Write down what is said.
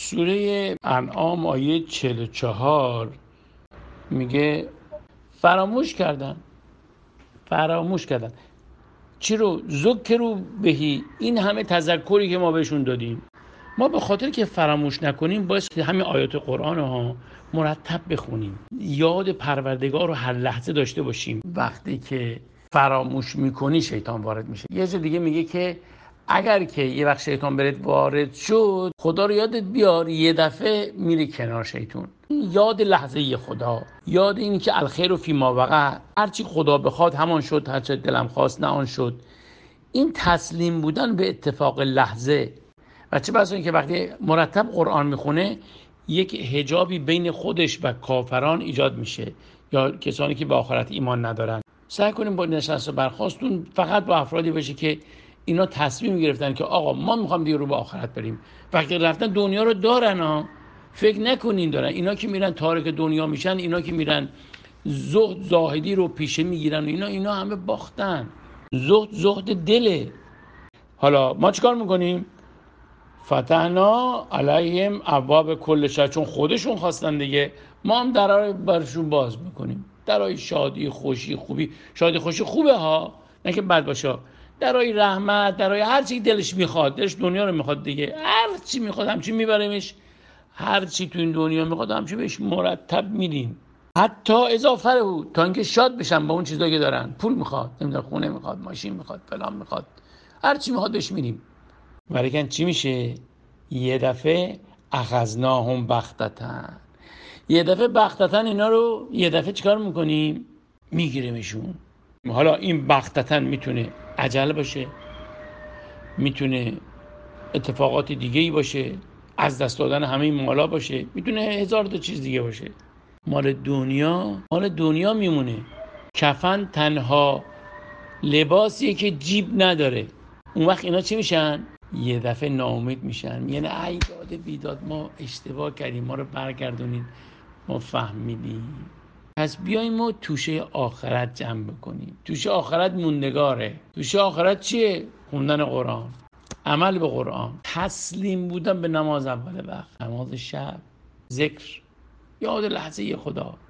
سوره انعام آیه 44 میگه فراموش کردن چی رو؟ ذکروا بهی، این همه تذکری که ما بهشون دادیم. ما به خاطر که فراموش نکنیم باید همین آیات قرآن ها مرتب بخونیم، یاد پروردگار رو هر لحظه داشته باشیم. وقتی که فراموش میکنی شیطان وارد میشه. یه جا دیگه میگه که اگر که یه وقت شیطان برات وارد شد، خدا رو یادت بیار، یه دفعه میری کنار شیطان. یاد لحظه خدا، یاد این که الخیر فی ما وقع، هرچی خدا بخواد همان شد، هرچی دلم خواست نه آن شد. این تسلیم بودن به اتفاق لحظه. و چه بسا این که وقتی مرتب قرآن میخونه یک حجابی بین خودش و کافران ایجاد میشه یا کسانی که به آخرت ایمان ندارن. سعی کنیم با نشست و برخاستون فقط با افرادی باشه که اینا تصمیم گرفتن که آقا ما میخوام دیگه رو به آخرت بریم. وقتی رفتن دنیا رو دارن ها، فکر نکنین دارن. اینا که میرن تارک دنیا میشن، اینا که میرن زهد زاهدی رو پیشه میگیرن، اینا همه باختن. زهد دله. حالا ما چیکار میکنیم؟ فتحنا علیهم ابواب کل شر، چون خودشون خواستن دیگه، ما هم درا رو برشون باز میکنیم. درای شادی، خوشی، خوبی. شادی خوشی خوبه ها، نه که بد باشه. درای رحمت، درای هر چی دلش میخواد، دلش دنیا رو میخواد دیگه، هر چی میخواد همچی میبریمش. هر چی تو این دنیا میخواد همچی بهش مرتب میدیم. حتی اضافه رو، تا اینکه شاد بشن با اون چیزایی که دارن. پول میخواد، نمیدونم خونه میخواد، ماشین میخواد، فلان میخواد، هر چی میخواد بهش میدیم. ولیکن چی میشه؟ یه دفعه اخذناهم بغتة، یه دفعه بغتة اینا رو یه دفعه چیکار میکنیم؟ میگیریمشون. حالا این بغتة میتونه عجله باشه، میتونه اتفاقات دیگه ای باشه، از دست دادن همه مالا باشه، میتونه هزار تا چیز دیگه باشه. مال دنیا میمونه. کفن تنها لباسیه که جیب نداره. اون وقت اینا چی میشن؟ یه دفعه ناامید میشن، یعنی ای داد بیداد، ما اشتباه کردیم، ما رو برگردونید، ما فهمیدیم. پس بیایم ما توشه آخرت جمع بکنیم. توشه آخرت موندگاره. توشه آخرت چیه؟ خوندن قرآن، عمل به قرآن، تسلیم بودن به نماز اول وقت، نماز شب، ذکر، یاد لحظه خدا.